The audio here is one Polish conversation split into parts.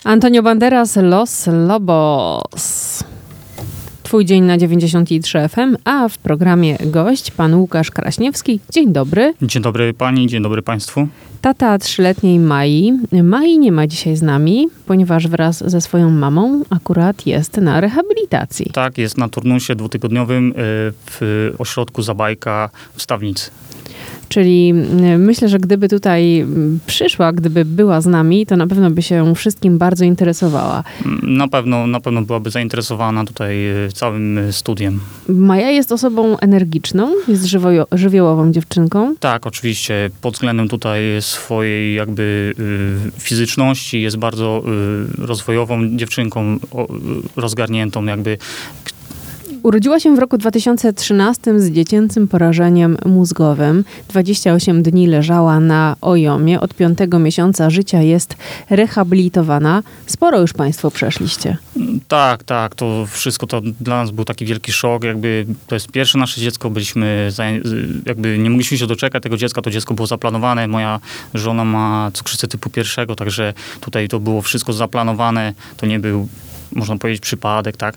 Antonio Banderas, Los Lobos. Twój dzień na 93 FM, a w programie gość pan Łukasz Kraśniewski. Dzień dobry. Dzień dobry pani, dzień dobry państwu. Tata 3-letniej Mai. Mai nie ma dzisiaj z nami, ponieważ wraz ze swoją mamą akurat jest na rehabilitacji. Tak, jest na turnusie 2-tygodniowym w ośrodku Zabajka w Stawnicy. Czyli myślę, że gdyby tutaj przyszła, gdyby była z nami, to na pewno by się wszystkim bardzo interesowała. Na pewno byłaby zainteresowana tutaj całym studiem. Maja jest osobą energiczną, jest żywiołową dziewczynką. Tak, oczywiście. Pod względem tutaj swojej jakby fizyczności jest bardzo rozwojową dziewczynką, rozgarniętą jakby. Urodziła się w roku 2013 z dziecięcym porażeniem mózgowym. 28 dni leżała na OJOM-ie. Od 5. miesiąca życia jest rehabilitowana. Sporo już państwo przeszliście. Tak. To wszystko to dla nas był taki wielki szok. Jakby to jest pierwsze nasze dziecko. Jakby nie mogliśmy się doczekać tego dziecka. To dziecko było zaplanowane. Moja żona ma cukrzycę typu 1, także tutaj to było wszystko zaplanowane. To nie był, można powiedzieć, przypadek, tak?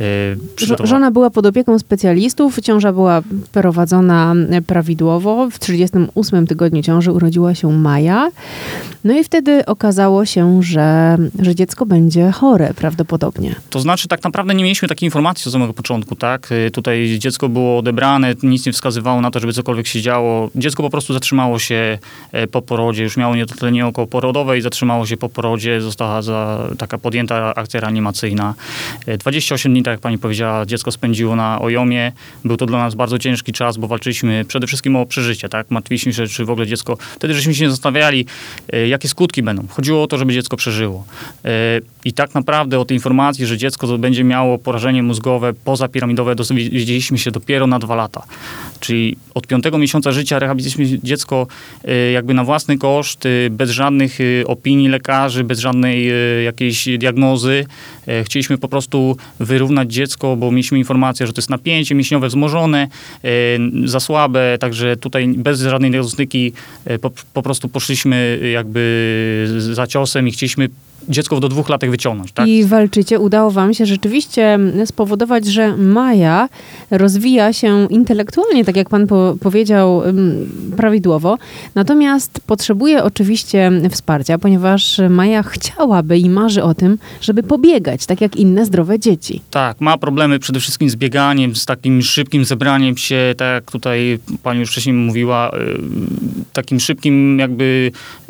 Żona była pod opieką specjalistów, ciąża była prowadzona prawidłowo. W 38 tygodniu ciąży urodziła się Maja. No i wtedy okazało się, że dziecko będzie chore prawdopodobnie. To znaczy, tak naprawdę nie mieliśmy takiej informacji od samego początku, tak? Tutaj dziecko było odebrane, nic nie wskazywało na to, żeby cokolwiek się działo. Dziecko po prostu zatrzymało się po porodzie, już miało niedotlenienie okołoporodowe i zatrzymało się po porodzie. Została taka podjęta akcja reanimacyjna. 28 dni, tak jak pani powiedziała, dziecko spędziło na OJOM-ie. Był to dla nas bardzo ciężki czas, bo walczyliśmy przede wszystkim o przeżycie, tak? Martwiliśmy się, czy w ogóle dziecko... Wtedy żeśmy się nie zastanawiali, jakie skutki będą. Chodziło o to, żeby dziecko przeżyło. I tak naprawdę o tej informacji, że dziecko będzie miało porażenie mózgowe pozapiramidowe, dowiedzieliśmy się dopiero na 2 lata. Czyli od 5. miesiąca życia rehabilitowaliśmy dziecko jakby na własny koszt, bez żadnych opinii lekarzy, bez żadnej jakiejś diagnozy. Chcieliśmy po prostu wyrównać dziecko, bo mieliśmy informację, że to jest napięcie mięśniowe wzmożone, za słabe, także tutaj bez żadnej diagnostyki po prostu poszliśmy jakby za ciosem i chcieliśmy dziecko do 2 lat wyciągnąć. Tak? I walczycie. Udało wam się rzeczywiście spowodować, że Maja rozwija się intelektualnie, tak jak pan powiedział, prawidłowo. Natomiast potrzebuje oczywiście wsparcia, ponieważ Maja chciałaby i marzy o tym, żeby pobiegać, tak jak inne zdrowe dzieci. Tak, ma problemy przede wszystkim z bieganiem, z takim szybkim zebraniem się, tak jak tutaj pani już wcześniej mówiła, takim szybkim jakby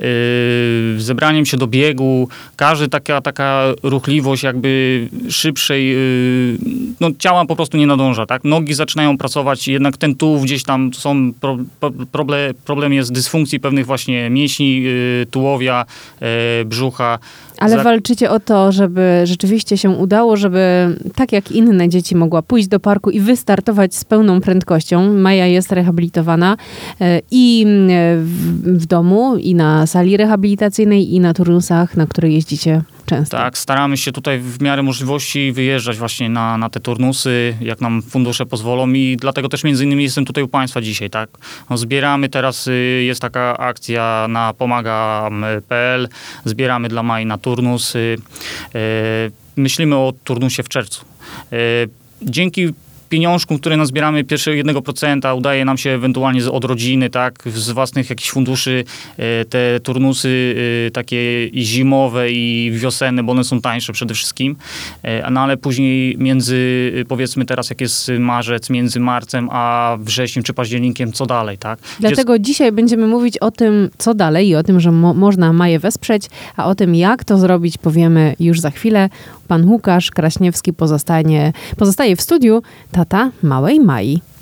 zebraniem się do biegu. Każda taka ruchliwość jakby szybszej, no ciała po prostu nie nadąża, tak? Nogi zaczynają pracować, jednak ten tułów gdzieś tam są, problem jest dysfunkcji pewnych właśnie mięśni, tułowia, brzucha. Ale walczycie o to, żeby rzeczywiście się udało, żeby tak jak inne dzieci mogła pójść do parku i wystartować z pełną prędkością. Maja jest rehabilitowana i w domu, i na sali rehabilitacyjnej, i na turnusach, na które jeździcie często. Tak, staramy się tutaj w miarę możliwości wyjeżdżać właśnie na te turnusy, jak nam fundusze pozwolą i dlatego też między innymi jestem tutaj u państwa dzisiaj, tak. No, zbieramy teraz, jest taka akcja na pomagam.pl, zbieramy dla Mai na turnusy. Myślimy o turnusie w czerwcu. Dzięki pieniążkom, które nazbieramy pierwszego 1%, udaje nam się ewentualnie od rodziny, tak, z własnych jakichś funduszy te turnusy takie i zimowe i wiosenne, bo one są tańsze przede wszystkim, no ale później powiedzmy teraz jak jest marzec, między marcem a wrześniem czy październikiem, co dalej, tak? Dlatego dzisiaj będziemy mówić o tym, co dalej i o tym, że można Maję wesprzeć, a o tym, jak to zrobić, powiemy już za chwilę. Pan Łukasz Kraśniewski pozostaje w studiu, tata małej Mai.